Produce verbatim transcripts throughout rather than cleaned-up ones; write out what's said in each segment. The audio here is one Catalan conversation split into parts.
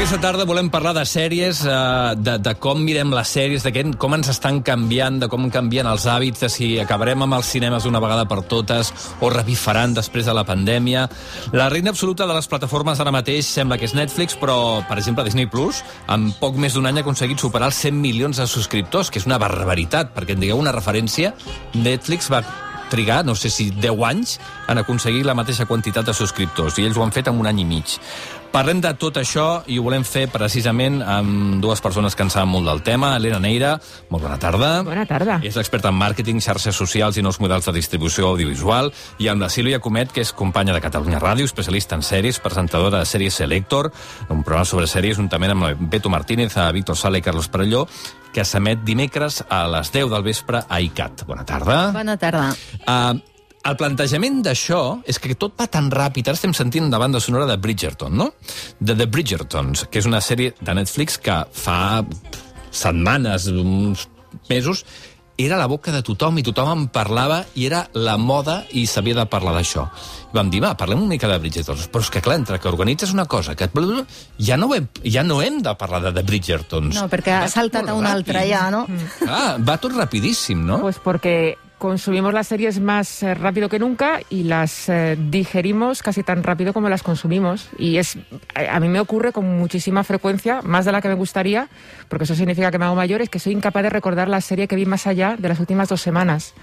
Aquesta tarda volem parlar de sèries, eh, de, de com mirem les sèries, de què, com ens estan canviant, de com canvien els hàbits, de si acabarem amb els cinemes d'una vegada per totes o revifaran després de la pandèmia. La reina absoluta de les plataformes ara mateix sembla que és Netflix, però, per exemple, Disney Plus, en poc més d'un any ha aconseguit superar els cent milions de subscriptors, que és una barbaritat, perquè en digueu una referència, Netflix va trigar, no sé si deu anys, en aconseguir la mateixa quantitat de subscriptors, i ells ho han fet en un any i mig. Parlem de tot això i ho volem fer precisament amb dues persones que en saben molt del tema. Elena Neira, molt bona tarda. Bona tarda. És l'experta en màrqueting, xarxes socials i nous models de distribució audiovisual. I amb la Sílvia Comet, que és companya de Catalunya Ràdio, especialista en sèries, presentadora de Sèries Selector, un programa sobre sèries, juntament amb Beto Martínez, a Víctor Sala i Carlos Perelló, que s'emet dimecres a les deu del vespre a I C A T. Bona tarda. Bona tarda. Uh, El plantejament d'això és que tot va tan ràpid. Ara estem sentint la banda sonora de Bridgerton, no? De The Bridgertons, que és una sèrie de Netflix que fa setmanes, uns mesos, era a la boca de tothom i tothom en parlava i era la moda i s'havia de parlar d'això. I vam dir, va, parlem una mica de Bridgertons. Però és que, clar, entre que organitzes una cosa, que ja no hem, ja no hem de parlar de The Bridgertons. No, perquè ha saltat a una altra ja, ¿no? Ah, va tot rapidíssim, ¿no? Pues porque consumimos las series más eh, rápido que nunca y las eh, digerimos casi tan rápido como las consumimos. Y es a mí me ocurre con muchísima frecuencia, más de la que me gustaría, porque eso significa que me hago mayor, es que soy incapaz de recordar la serie que vi más allá de las últimas dos semanas.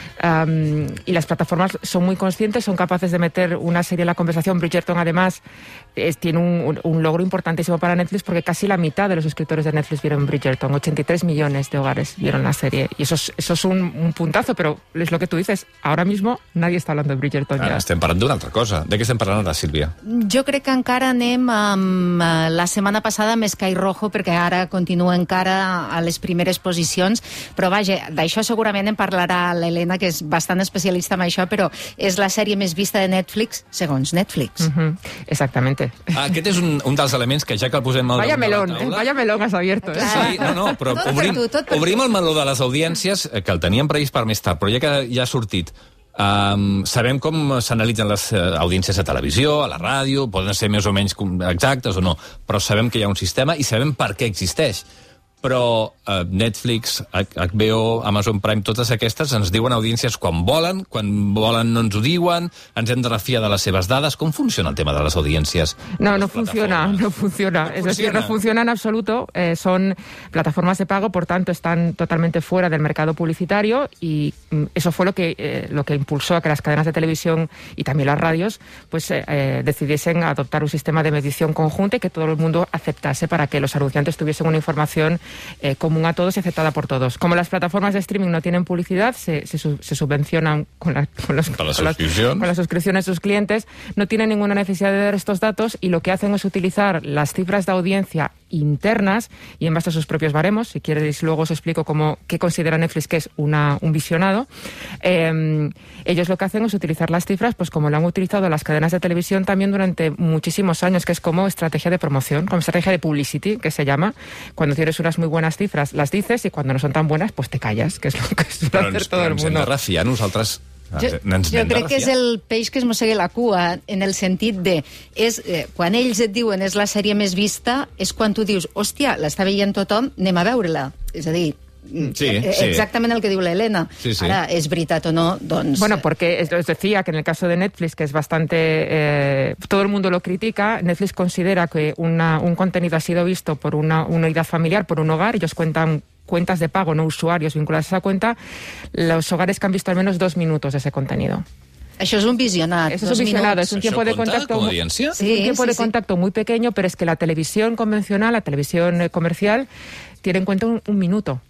Um, y las plataformas son muy conscientes, son capaces de meter una serie en la conversación. Bridgerton, además, es, tiene un, un, un logro importantísimo para Netflix, porque casi la mitad de los suscriptores de Netflix vieron Bridgerton. ochenta y tres millones de hogares vieron la serie. Y eso es, eso es un, un puntazo, però és lo que tu dices. Ahora mismo nadie está hablando de Bridgerton. Ara ja. estem parlant d'una altra cosa. De què estem parlant ara, Sílvia? Jo crec que encara anem amb uh, la setmana passada amb Sky Rojo, perquè ara continua encara a les primeres posicions, però vaja, d'això segurament en parlarà l'Helena, que és bastant especialista en això, però és la sèrie més vista de Netflix, segons Netflix. Uh-huh. Exactamente. Ah, aquest és un, un dels elements que ja que el posem al Vaya damunt de la melón, taula... vaya melón has abierto. Eh? Sí, no, no, però Tot per obrim, tu, tot per obrim tu. el meló de les audiències, que el teníem previst per més tard, però ja que ja ha sortit, um, sabem com s'analitzen les uh, audiències a televisió, a la ràdio, poden ser més o menys exactes o no, però sabem que hi ha un sistema i sabem per què existeix. Però uh, Netflix, H B O, Amazon Prime, totes aquestes ens diuen audiències quan volen, quan volen no ens ho diuen, ens hem de refiar de les seves dades. Com funciona el tema de les audiències? No, no funciona, no funciona. No es decir, funciona. no funciona en absoluto. Eh, son plataformas de pago, por tanto, están totalmente fuera del mercado publicitario y mm, eso fue lo que, eh, lo que impulsó a que las cadenas de televisión y también las radios pues eh, eh, decidiesen adoptar un sistema de medición conjunta y que todo el mundo aceptase para que los anunciantes tuviesen una información Eh, común a todos y aceptada por todos. Como las plataformas de streaming no tienen publicidad, se, se, se subvencionan con, la, con, los, ¿Con la con, las, con las suscripciones de sus clientes, no tienen ninguna necesidad de dar estos datos y lo que hacen es utilizar las cifras de audiencia internas y en base a sus propios baremos. Si queréis, luego os explico cómo, qué considera Netflix que es una, un visionado. Eh, ellos lo que hacen es utilizar las cifras, pues como lo han utilizado las cadenas de televisión también durante muchísimos años, que es como estrategia de promoción, como estrategia de publicity, que se llama. Cuando tienes unas muy buenas cifras, las dices, y cuando no son tan buenas, pues te callas, que es lo que suele hacer todo el mundo. Però ens hem de refiar nosaltres... Jo, jo crec que és el peix que es mossega la cua, en el sentit de és, eh, quan ells et diuen és la sèrie més vista, és quan tu dius, hòstia, l'està veient tothom, anem a veure-la. És a dir, sí, eh, sí. exactament el que diu l'Helena. Sí, sí. Ara, és veritat o no, doncs... Bueno, porque os decía que en el caso de Netflix, que es bastante... Eh, todo el mundo lo critica, Netflix considera que una, un contenido ha sido visto por una, una unidad familiar, por un hogar, ellos cuentan cuentas de pago, no usuarios vinculados a esa cuenta, los hogares que han visto al menos dos minutos de ese contenido. Això és un visionat. Eso es un visionado, es un tiempo de contacto. ¿Como audiencia? Sí, es un tiempo sí, de sí. contacto muy pequeño, pero es que la televisión convencional, la televisión eh, comercial, tiene en cuenta un, un minuto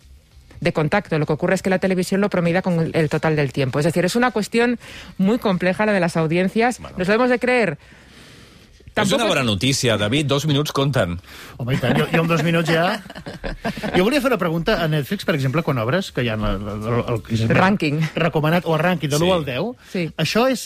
de contacto. Lo que ocurre es que la televisión lo promedia con el, el total del tiempo. Es decir, es una cuestión muy compleja la de las audiencias. Bueno. Nos lo hemos de creer. Tampoc... És una bona notícia, David, dos minuts compten. Home, i tant, jo, jo amb dos minuts ja... Jo volia fer una pregunta a Netflix, per exemple, quan obres, que hi ha el, el, el, el, el rànquing recomanat, o el rànquing de l'u Sí. al deu, Sí. això és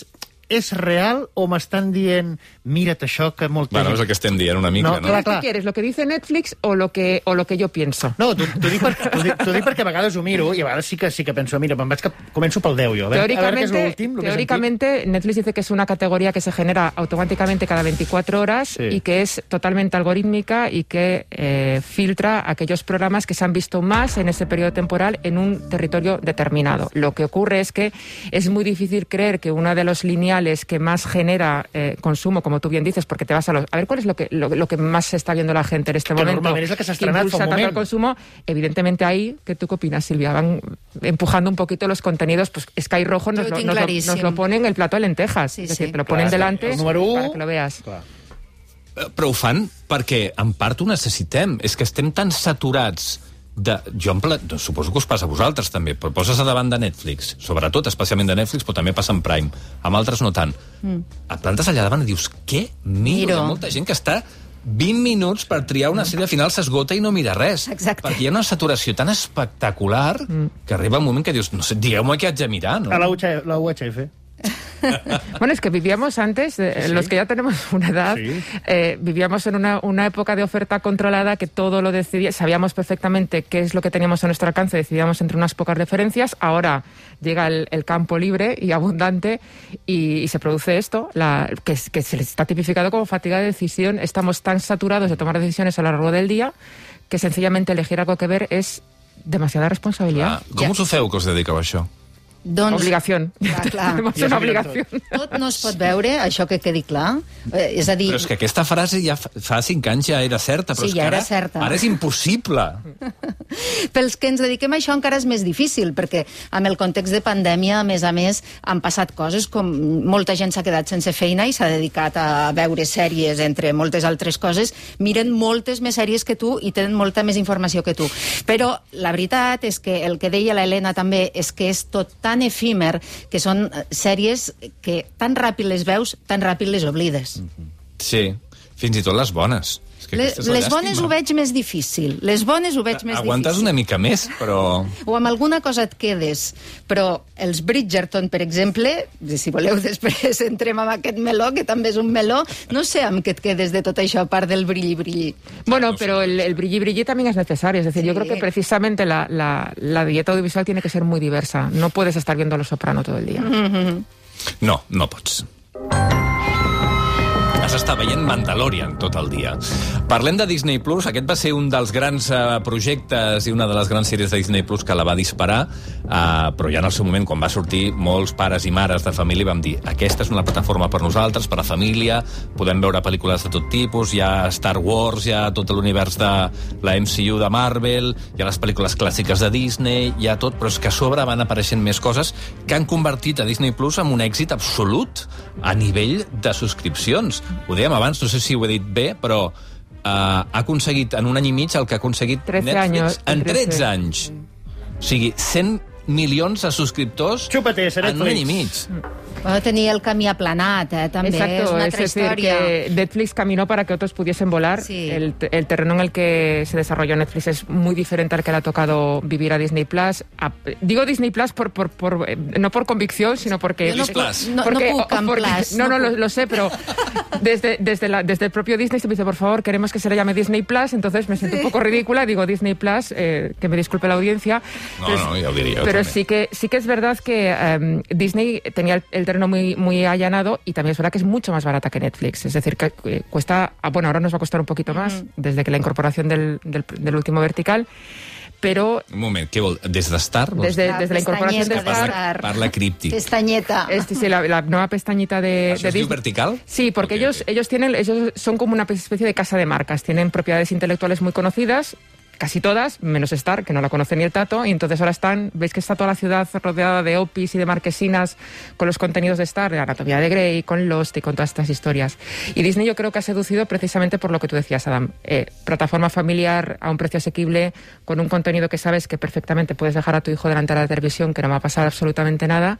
és real o m'estan dient mira't això que molta Bueno, gent... és el que estem dient una mica, No, no? clar, ¿Qué quieres? ¿Lo que dice Netflix o lo que, o lo que yo pienso? No, t'ho t'ho dic, per, t'ho dic, t'ho dic perquè a vegades ho miro i a vegades sí que sí que penso, mira, me'n vaig cap, començo pel deu jo. A veure, a veure què és Teóricamente, l'últim, el que he teóricamente Netflix dice que es una categoría que se genera automáticamente cada veinticuatro horas Sí. y que es totalmente algorítmica y que eh, filtra aquellos programas que se han visto más en ese periodo temporal en un territorio determinado. Lo que ocurre es que es muy difícil creer que uno de los lineales que más genera eh, consumo, como tú bien dices, porque te vas a los... A ver, ¿cuál es lo que, lo, lo que más se está viendo la gente en este Que momento? normalment és el que s'ha estrenat impulsa fa un tanto moment. el consumo. Evidentemente ahí, ¿qué tú qué opinas, Silvia? Van empujando un poquito los contenidos, pues Sky Rojo nos Yo lo, lo tengo nos, lo, clarísimo. nos lo pone en el plato de lentejas. Sí, es decir, sí. te lo ponen Clar, delante el número u... para que lo veas. Clar. Però ho fan perquè, en part, ho necessitem. És que estem tan saturats de... Jo em pla... suposo que us passa a vosaltres, també, però poses a davant de Netflix, sobretot, especialment de Netflix, però també passa en Prime. Amb altres no tant. Mm. Et plantes allà davant i dius, què miro? Miro. Hi ha molta gent que està vint minuts per triar una sèrie, al final s'esgota i no mira res. Exacte. Perquè hi ha una saturació tan espectacular mm. que arriba un moment que dius, no sé, digueu-me què haig de mirar, no? A la U H F. La U H F. Bueno, es que vivíamos antes, eh, Sí. los que ya tenemos una edad, Sí. eh, vivíamos en una, una época de oferta controlada que todo lo decidía, sabíamos perfectamente qué es lo que teníamos a nuestro alcance, decidíamos entre unas pocas referencias. Ahora llega el, el campo libre y abundante y, y se produce esto, la, que, es- que se les está tipificado como fatiga de decisión. Estamos tan saturados de tomar decisiones a lo largo del día que sencillamente elegir algo que ver es demasiada responsabilidad. Ah, com Ja. us ho feu, que us dediqueu a això? Doncs, Obligación. Clar, clar. Tenemos Ja una s'ho miren obligación. tot no es pot veure, això que quedi clar. Eh, és a dir, Però és que aquesta frase ja fa, fa cinc anys ja era certa, però Sí, és que ja era ara, certa. ara és impossible. pels que ens dediquem a això encara és més difícil, perquè amb el context de pandèmia, a més a més, han passat coses com molta gent s'ha quedat sense feina i s'ha dedicat a veure sèries, entre moltes altres coses, miren moltes més sèries que tu i tenen molta més informació que tu. Però la veritat és que el que deia l'Helena també és que és tot tan efímer que són eh, sèries que tan ràpid les veus, tan ràpid les oblides. Sí, fins i tot les bones. És que Les, aquesta és la les bones llàstima. ho veig més difícil. Les bones ho veig més Aguantes difícil. una mica més, però... O amb alguna cosa et quedes. Però els Bridgerton, per exemple, si voleu després entrem amb aquest meló, que també és un meló, no sé amb què et quedes de tot això, a part del brilli-brilli. Bueno, pero el, el brilli brilli también es necesario. Es decir, Sí. yo creo que precisamente la, la, la dieta audiovisual tiene que ser muy diversa. No puedes estar viendo Los Soprano todo el día. No, no pots. Has estat veient Mandalorian tot el dia. Parlem de Disney Plus. Aquest va ser un dels grans uh, projectes i una de les grans sèries de Disney Plus que la va disparar, uh, però ja en el seu moment, quan va sortir, molts pares i mares de família vam dir aquesta és una plataforma per nosaltres, per a família, podem veure pel·lícules de tot tipus, hi ha Star Wars, hi ha tot l'univers de la M C U de Marvel, hi ha les pel·lícules clàssiques de Disney, hi ha tot, però és que a sobre van apareixent més coses que han convertit a Disney Plus en un èxit absolut a nivell de subscripcions. Ho dèiem abans, no sé si ho he dit bé, però uh, ha aconseguit en un any i mig el que ha aconseguit trece Netflix años, en trece. tretze anys. O sigui, cent milions de subscriptors Chúpate, ese en un any i Netflix. mig. Va tenir el camí aplanat, eh, també. Exacto, és una es altra decir, història. que Netflix caminó para que otros pudiesen volar. Sí. El, el terreno en el que se desarrolló Netflix es muy diferente al que le ha tocado vivir a Disney Plus. A- digo Disney Plus por, por, por, eh, no por convicción, sino porque... Jo no, Plus. no, porque- no puc amb porque- Plus. No, no, puc. lo, lo sé, pero desde, desde, la, desde el propio Disney se me dice, por favor, queremos que se le llame Disney Plus, entonces me siento un poco ridícula, digo Disney Plus, eh, que me disculpe la audiencia. No, Pero es- no, ja ho diria jo Pero també. sí que, sí que es verdad que eh, Disney tenía el, el terreno muy, muy allanado y también es verdad que es mucho más barata que Netflix. Es decir, que eh, cuesta, ah, bueno, ahora nos va a costar un poquito más desde que la incorporación del, del, del último vertical, pero Un moment, què vol? Des de Star? vols desde, dir? La desde la incorporación de pestañeta de Star... Star. Parla críptic. Pestañeta. Es, sí, la, la nueva pestañita de, ¿Això de es diu Disney. vertical? Sí, porque Ok, ellos, ok. ellos tienen, ellos son como una especie de casa de marcas, tienen propiedades intelectuales muy conocidas, casi todas, menos Star, que no la conoce ni el Tato, y entonces ahora están, veis que está toda la ciudad rodeada de opis y de marquesinas con los contenidos de Star, de Anatomía de Grey, con Lost y con todas estas historias. Y Disney yo creo que ha seducido precisamente por lo que tú decías, Adam, eh, plataforma familiar a un precio asequible, con un contenido que sabes que perfectamente puedes dejar a tu hijo delante de la televisión, que no va a pasar absolutamente nada,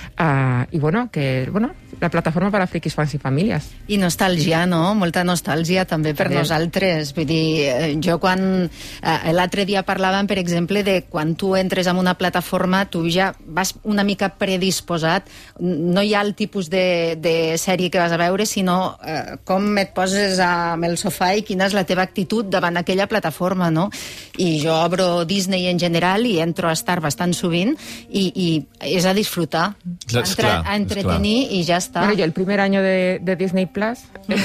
ah, y bueno, que bueno, la plataforma para frikis, fans y familias. I nostàlgia, no? Molta nostàlgia també per També. nosaltres. Vull dir, eh, jo quan Uh, L'altre dia parlàvem, per exemple, de quan tu entres en una plataforma, tu ja vas una mica predisposat, no hi ha el tipus de, de sèrie que vas a veure, sinó uh, com et poses amb el sofà i quina és la teva actitud davant aquella plataforma, no? I jo obro Disney en general i entro a estar bastant sovint i, i és a disfrutar, Clar, a, entre, a entretenir i ja està. Bueno, yo el primer año de, de Disney Plus,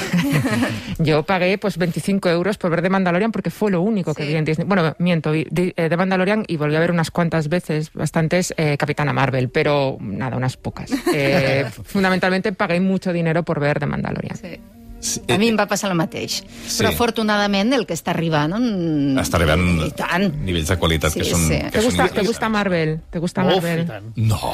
yo pagué pues veinticinco euros por ver The Mandalorian porque fue lo único que Sí. vi en Disney. Bueno, miento, vi de, eh, The Mandalorian y volví a ver unas cuantas veces, bastantes, eh, Capitana Marvel, pero nada, unas pocas. Eh, fundamentalmente pagué mucho dinero por ver The Mandalorian. Sí. Sí. A mi em va passar el mateix. Sí. Però afortunadament el que està arribant... mm, Està arribant i tant. nivells de qualitat Sí, que són... sí. Que ¿Te són gusta, ¿Te interessants. gusta Marvel? ¿Te gusta Uf, Marvel? i tant. No,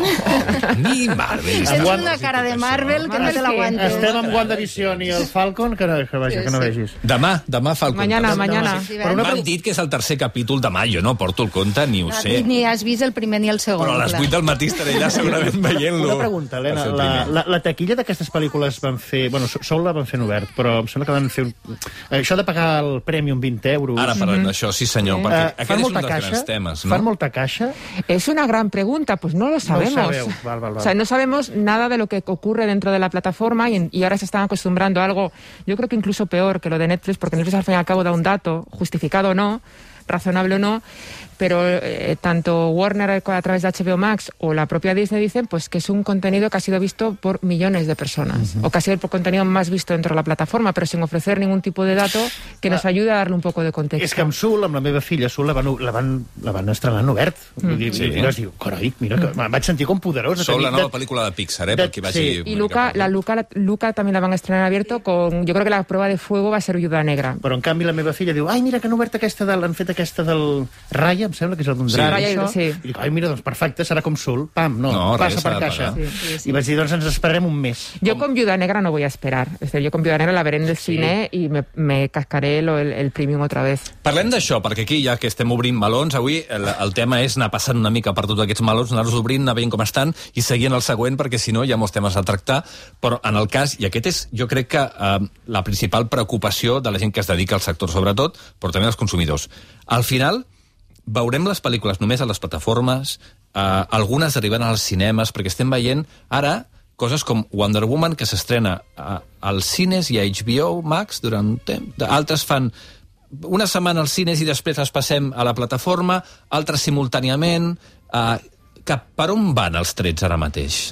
no, ni Marvel. Tens una cara de Marvel que no te l'aguantes. Estem amb WandaVision i el Falcon, que no, que, vaja, que no vegis. Demà, demà fa el compte. Mañana, mañana. Sí, Però una M'han pre- dit que és el tercer capítol demà, jo no porto el compte, ni ho sé. Ni has vist el primer ni el segon. Però a les clar. vuit del matí estaré allà segurament veient-lo. Una pregunta, Helena. Va ser el La, primer. la, la taquilla d'aquestes pel·lícules van fer... Bueno, Soul la van fer en obert, però em sembla que van fer... Un, això de pagar el Premium vint euros... Ara parlem d'això, sí senyor, perquè Eh, aquest fan és un molta dels caixa? grans temes, Fan no? molta caixa? Es una gran pregunta, pues no lo sabemos. sabeu. Val, val, val. O sea, no sabemos nada de lo que ocurre dentro de la plataforma y, y ahora se están acostumbrando a algo, yo creo que incluso peor que lo de Netflix, porque Netflix al fin y al cabo da un dato, justificado o no, razonable o no, pero eh, tanto Warner a través de H B O Max o la propia Disney dicen pues que es un contenido que ha sido visto por millones de personas, uh-huh. o que ha sido el contenido más visto dentro de la plataforma, pero sin ofrecer ningún tipo de dato que nos ayude a darle un poco de contexto. És que amb Soul, amb la meva filla, Soul la van, la van, la van estrenar en obert. Vull dir, Sí. sí. Diu, carai, mira, que em vaig sentir com poderós. de Sou la tenir- nova pel·lícula de Pixar, eh, de- perquè vagi... sí. Y Luca, la Luca, la Luca también la van a estrenar abierto con, yo creo que la prueba de fuego va a ser Viuda Negra. Però, en canvi, la meva filla diu, ai, mira que han obert aquesta del... Han fet aquesta del Raya, em sembla que és el d'un Sí. drac, Raya, això. sí. I dic, ai, mira, doncs perfecte, serà com Soul. Pam, no, No, passa res, per s'ha de caixa. pagar. Sí, sí. I vaig dir, doncs ens esperarem un mes. Yo con Viuda Negra no voy a esperar. Es decir, yo con Viuda Negra la veré en el cine y me, me cascaré lo, el, el premium otra vez. Parlem d'això, perquè aquí, ja que estem obrint melons, avui el, el tema és anar passant una mica per tots aquests melons, anar-los obrint, anar veient com estan, i seguir en el següent, perquè si no hi ha molts temes a tractar. Però en el cas, i aquest és, jo crec que eh, la principal preocupació de la gent que es dedica al sector, sobretot, però també dels consumidors. Al final, veurem les pel·lícules només a les plataformes, eh, algunes arribant als cinemes, perquè estem veient ara coses com Wonder Woman, que s'estrena a, als cines i a H B O Max durant un temps. Altres fan una setmana als cines i després les passem a la plataforma, altres simultàniament. Eh, que, per on van els trets ara mateix?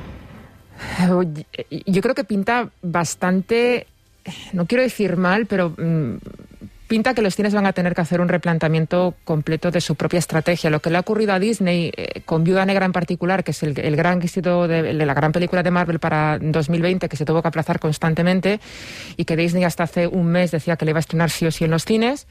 Yo creo que pinta bastante, no quiero decir mal, pero mmm, pinta que los cines van a tener que hacer un replanteamiento completo de su propia estrategia. Lo que le ha ocurrido a Disney, eh, con Viuda Negra en particular, que es el, el gran éxito de, de la gran película de Marvel para dos mil veinte, que se tuvo que aplazar constantemente, y que Disney hasta hace un mes decía que le iba a estrenar sí o sí en los cines,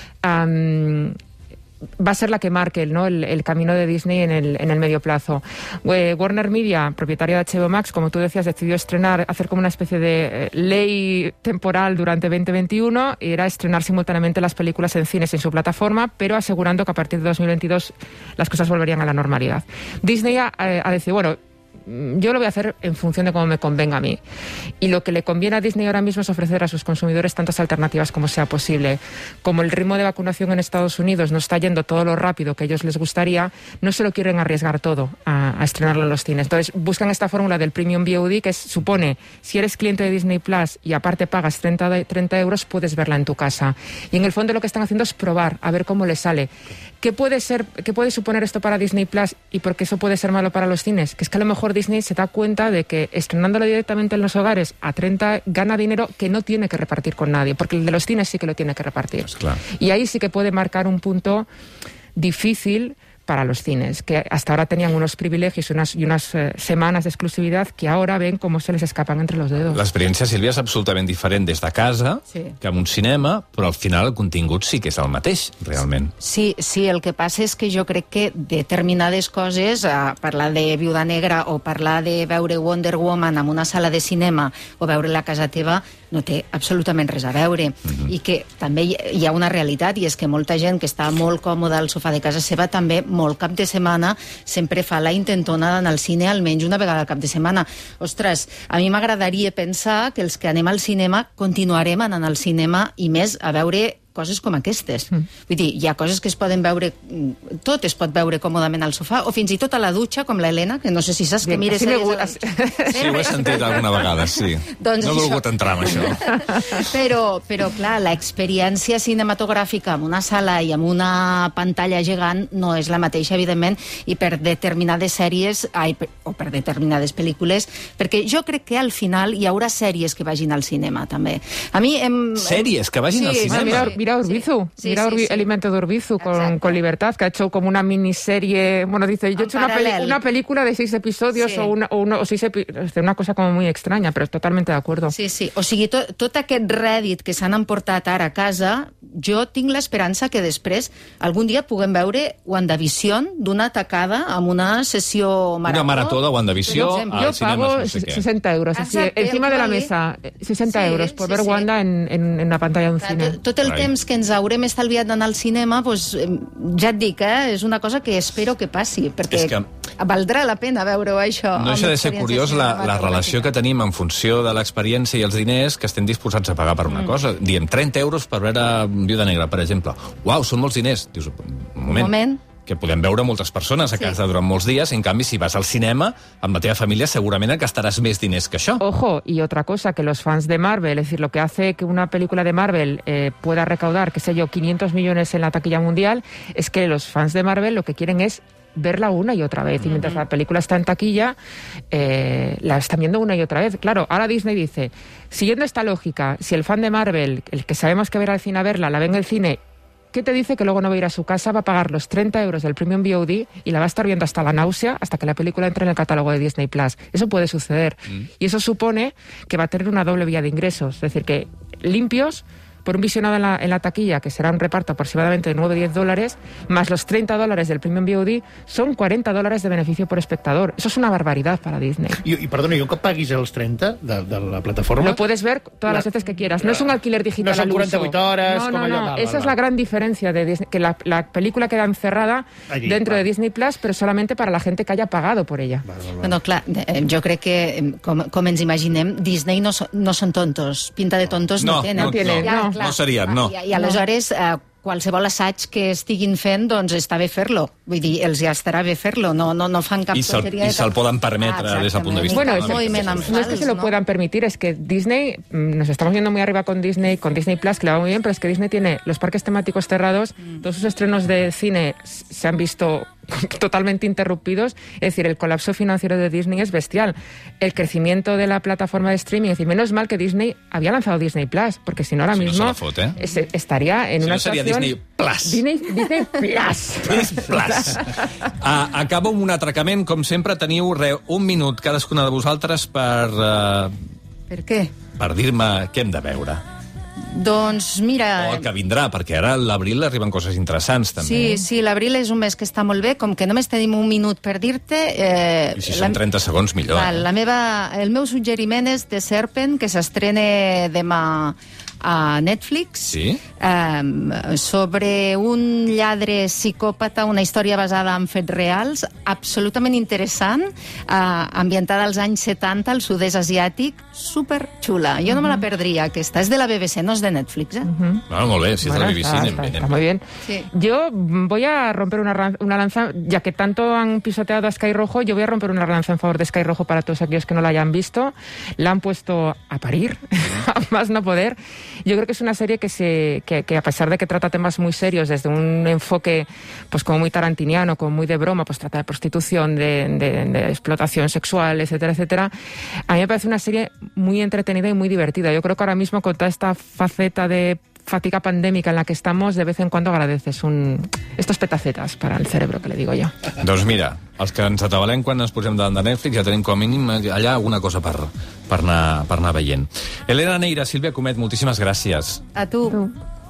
um, va a ser la que marque, ¿no?, el, el camino de Disney en el, en el medio plazo. Eh, Warner Media, propietaria de H B O Max, como tú decías, decidió estrenar, hacer como una especie de eh, ley temporal durante veinte veintiuno, y era estrenar simultáneamente las películas en cines en su plataforma, pero asegurando que a partir de dos mil veintidós las cosas volverían a la normalidad. Disney ha, eh, ha decidido, bueno, yo lo voy a hacer en función de cómo me convenga a mí. Y lo que le conviene a Disney ahora mismo es ofrecer a sus consumidores tantas alternativas como sea posible. Como el ritmo de vacunación en Estados Unidos no está yendo todo lo rápido que a ellos les gustaría, no se lo quieren arriesgar todo a, a estrenarlo en los cines. Entonces buscan esta fórmula del Premium V O D, que es, supone, si eres cliente de Disney Plus y aparte pagas treinta, treinta euros, puedes verla en tu casa. Y en el fondo lo que están haciendo es probar, a ver cómo les sale. ¿Qué puede ser, qué puede suponer esto para Disney Plus y por qué eso puede ser malo para los cines? Que es que a lo mejor Disney se da cuenta de que estrenándolo directamente en los hogares a treinta gana dinero que no tiene que repartir con nadie, porque el de los cines sí que lo tiene que repartir. Pues claro. Y ahí sí que puede marcar un punto difícil para los cines, que hasta ahora tenían unos privilegios y unas, y unas eh, semanas de exclusividad que ahora ven cómo se les escapan entre los dedos. L'experiència, Sílvia, és absolutament diferent des de casa Sí. que en un cinema, però al final el contingut sí que és el mateix, realment. Sí, sí, el que passa és que jo crec que determinades coses, eh, parlar de Viuda Negra o parlar de veure Wonder Woman en una sala de cinema o veure-la a casa teva, no té absolutament res a veure. Mm-hmm. I que també hi- hi ha una realitat, i és que molta gent que està molt còmoda al sofà de casa seva també molt cap de setmana sempre fa la intentona d'anar al cine almenys una vegada al cap de setmana. Ostres, a mi m'agradaria pensar que els que anem al cinema continuarem anant al cinema i més a veure coses com aquestes. Mm. Vull dir, hi ha coses que es poden veure, tot es pot veure còmodament al sofà, o fins i tot a la dutxa, com l'Helena, que no sé si saps que mires... Sí, la... sí, ho he sentit alguna vegada, sí. Doncs no he volgut això. entrar en això. Però, però clar, l'experiència cinematogràfica en una sala i amb una pantalla gegant no és la mateixa, evidentment, i per determinades sèries, ai, per, o per determinades pel·lícules, perquè jo crec que al final hi haurà sèries que vagin al cinema, també. A mi... Hem, ¿Sèries que vagin sí, al cinema? Ah, mira, mira Urbizu, sí, mira sí, Urbi, sí. El invento de Urbizu con, con Libertad, que ha hecho como una miniserie, bueno, dice, yo he hecho una, peli una película de seis episodios sí. o, una, o, una, o seis episodios, una cosa como muy extraña, pero totalmente de acuerdo. Sí, sí, o sigui, tot, tot aquest rèdit que s'han emportat ara a casa, jo tinc l'esperança que després algun dia puguem veure WandaVision d'una tacada amb una sessió marató. Una marató de WandaVision yo, yo pago no sé sesenta euros, así, encima de la mesa, sesenta euros por sí, ver sí. Wanda en, en, en la pantalla d'un cine. Tot, tot el Ai. temps que ens haurem estalviat d'anar al cinema, doncs, ja et dic, eh, és una cosa que espero que passi, perquè que... valdrà la pena veure-ho, això. No deixa de ser curiós la, la relació que tenim en funció de l'experiència i els diners que estem disposats a pagar per una mm. cosa. Diem trenta euros per veure Viuda Negra, per exemple. Uau, són molts diners. Dius, un moment. Un moment. Que podem veure moltes persones a casa sí. durant molts dies, en canvi, si vas al cinema, amb la teva família segurament et gastaràs més diners que això. Ojo, y otra cosa, que los fans de Marvel, es decir, lo que hace que una película de Marvel eh, pueda recaudar, qué sé yo, quinientos millones en la taquilla mundial, es que los fans de Marvel lo que quieren es verla una y otra vez, y mientras la película está en taquilla, eh, la están viendo una y otra vez. Claro, ahora Disney dice, siguiendo esta lógica, si el fan de Marvel, el que sabemos que va a ir al cine a verla, la ve en el cine, ¿qué te dice que luego no va a ir a su casa, va a pagar los treinta euros del Premium V O D y la va a estar viendo hasta la náusea, hasta que la película entre en el catálogo de Disney Plus? Eso puede suceder. Mm. Y eso supone que va a tener una doble vía de ingresos. Es decir, que limpios, por un visionado en la, en la taquilla, que será un reparto aproximadamente de nueve a diez dólares, más los treinta dólares del Premium V O D, son cuarenta dólares de beneficio por espectador. Eso es una barbaridad para Disney. I, i perdona, i un cop paguis els trenta de, de la plataforma... Lo puedes ver todas la, las veces que quieras. No es un alquiler digital no al uso. No son cuarenta-vuit hores... No, no, com allò, no. val, Esa val, es la gran diferencia de Disney, que la, la película queda encerrada allí, dentro val. de Disney Plus, pero solamente para la gente que haya pagado por ella. Val, val, val. Bueno, clar, jo crec que, com, com ens imaginem, Disney no, so, no són tontos. Pinta de tontos no, no tenen. No, no, tienen, no, no. Clar, no serien, no. I, i aleshores, eh, qualsevol assaig que estiguin fent, doncs està bé fer-lo. Vull dir, els ja estarà bé fer-lo. No, no, no fan cap I se'l tonteria. I se'l poden permetre ah, des del punt de vista. Bueno, no, es, no es que se lo puedan permitir, es que Disney, nos estamos yendo muy arriba con Disney, con Disney Plus, que le va muy bien, pero es que Disney tiene los parques temáticos cerrados, mm. todos sus estrenos de cine se han visto totalmente interrumpidos, es decir, el colapso financiero de Disney es bestial. El crecimiento de la plataforma de streaming, es decir, menos mal que Disney había lanzado Disney Plus, porque si no ahora si mismo no fot, eh? es, estaría en si una no seria situación... Disney Plus. Disney, Disney Plus. Disney Plus. uh, acabo amb un atracament, com sempre teniu re, un minut cadascuna de vosaltres per... Uh, per què? Per dir-me què hem de veure. Doncs mira... O el que vindrà, perquè ara a l'abril arriben coses interessants, també. Sí, sí, l'abril és un mes que està molt bé, com que només tenim un minut per dir-te... Eh, I si són trenta segons, millor. Val, la meva, el meu suggeriment és The Serpent, que s'estrena demà a Netflix, sí? eh, sobre un lladre psicòpata, una història basada en fets reals, absolutament interessant, eh, ambientada als anys setanta, al sud-est asiàtic, superxula. Jo no me la perdria, aquesta. És de la B B C, no és de Netflix, eh? Uh-huh. Bueno, molt bé, si és bueno, de la B B C... Está, anem, está, anem. está muy bien. Sí. Yo voy a romper una, una lanza, ya que tanto han pisoteado a Sky Rojo, yo voy a romper una lanza en favor de Sky Rojo para todos aquellos que no la hayan visto. La han puesto a parir, a más no poder. Yo creo que es una serie que, se, que, que a pesar de que trata temas muy serios, desde un enfoque pues como muy tarantiniano, como muy de broma, pues trata de prostitución, de, de, de explotación sexual, etcétera, etcétera. A mí me parece una serie muy entretenida y muy divertida. Yo creo que ahora mismo con toda esta faceta de fatiga pandèmica en la que estamos, de vez en cuando agradeces un... estos petacetas para el cerebro, que le digo yo. Doncs mira, els que ens atabalem quan ens posem davant de Netflix ja tenim com a mínim allà alguna cosa per, per, anar, per anar veient. Helena Neira, Sílvia Comet, moltíssimes gràcies. A tu. tu.